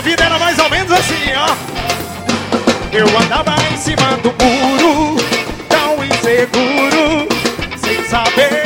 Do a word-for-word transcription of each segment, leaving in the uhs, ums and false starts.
vida era mais ou menos assim, ó. Eu andava em cima do muro, tão inseguro, sem saber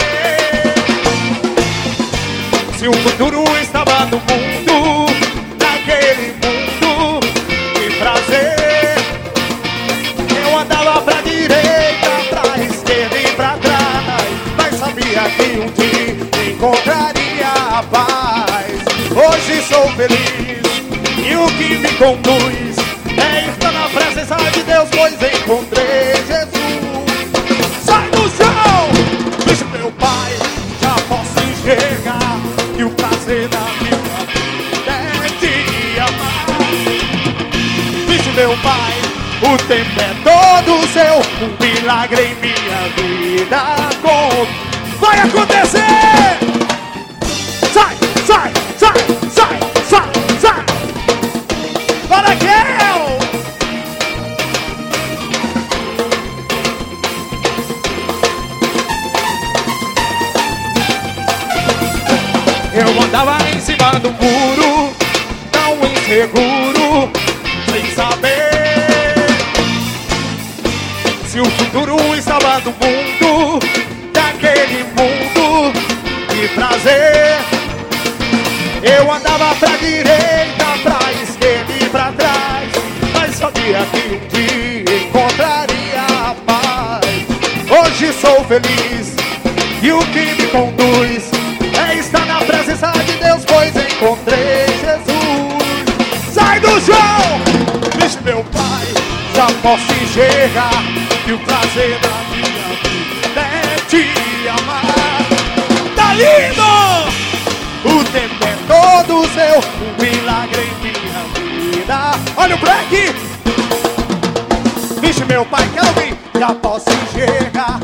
se o futuro estava no mundo, naquele mundo de prazer. Eu andava pra direita, pra esquerda e pra trás, mas sabia que um dia encontraria a paz. Hoje sou feliz e o que me conduz é estar na presença de Deus, pois encontrei Jesus. Sai do chão! Diz meu Pai, já posso enxergar que o prazer da minha vida é te amar. Diz meu Pai, o tempo é todo seu, um milagre em minha vida com... Vai acontecer! Sai, sai, sai, sai, sai, sai! Vai, Raquel! Eu andava em cima do muro, tão inseguro, sem saber se o futuro estava no mundo, daquele mundo de prazer. Eu andava pra direita, pra esquerda e pra trás, mas sabia que um dia encontraria a paz. Hoje sou feliz e o que me conduz é estar na presença de Deus, pois encontrei Jesus. Sai do chão! Diz meu Pai, já posso enxergar que o prazer da minha vida é te amar. Tá lindo! O tempo é todo seu, um milagre em minha vida. Olha o break! Vixe meu Pai, quero ouvir. Já posso enxergar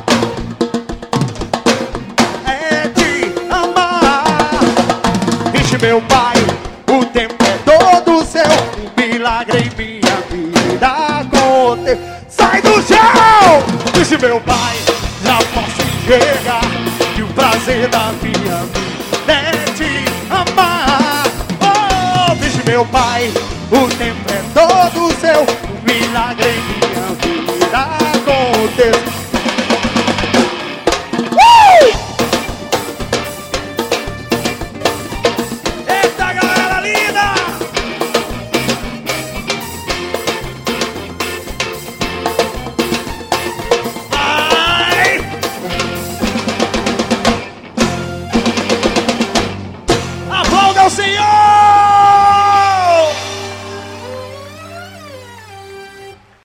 é te amar. Vixe meu Pai, o tempo é todo seu, um milagre em minha vida acontecer. Sai do chão! Vixe meu Pai, já posso enxergar que o prazer da minha vida é te amar. Oh, vixe meu Pai, o tempo é todo seu, um milagre em minha vida acontecer. Uh! Eita galera linda! Ai! Aplauda o Senhor!